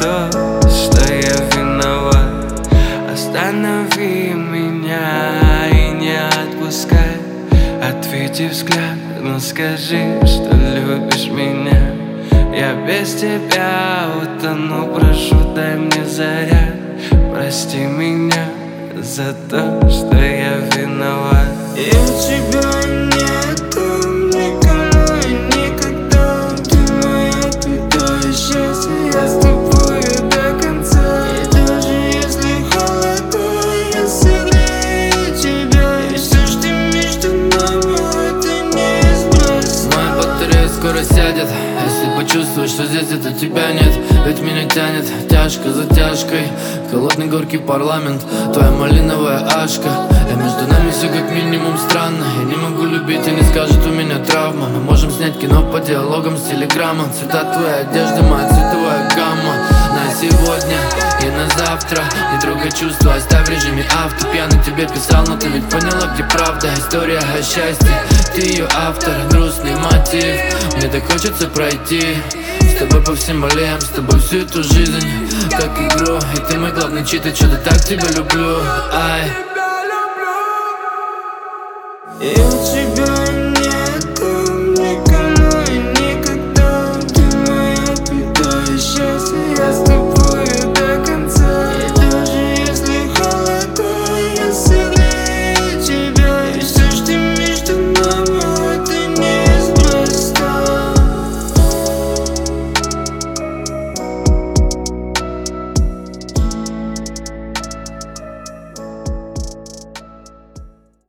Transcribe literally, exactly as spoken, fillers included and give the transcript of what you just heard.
то, что я виноват. Останови меня и не отпускай. Ответи взгляд, но скажи, что любишь меня. Я без тебя утону, прошу, дай мне заряд. Прости меня за то, что я виноват. И у тебя нету никого и никогда. Ты моя беда и счастье, я с тобой до конца. И даже если холодно, я согрею тебя. И все, что между нами, это неизбежно. Моя батарея скоро сядет, если почувствуешь, что здесь это тебя нет. Ведь меня тянет тяжко за тяжкой. Холодный горький парламент, твоя малиновая ашка. И между нами все как минимум странно. Я не могу любить и не скажет, у меня травма. Мы можем снять кино по диалогам с телеграмма. Цвета твоей одежды, моя цветовая гамма. На сегодня и на завтра не трогай чувства, оставь в режиме авто. Пьяный тебе писал, но ты ведь поняла, где правда. История о счастье, ты ее автор, грустный мотив. Мне так хочется пройти с тобой по всем аллеям, с тобой всю эту жизнь как игру. И ты мой главный чит, и что-то так тебя люблю. Ай. И у тебя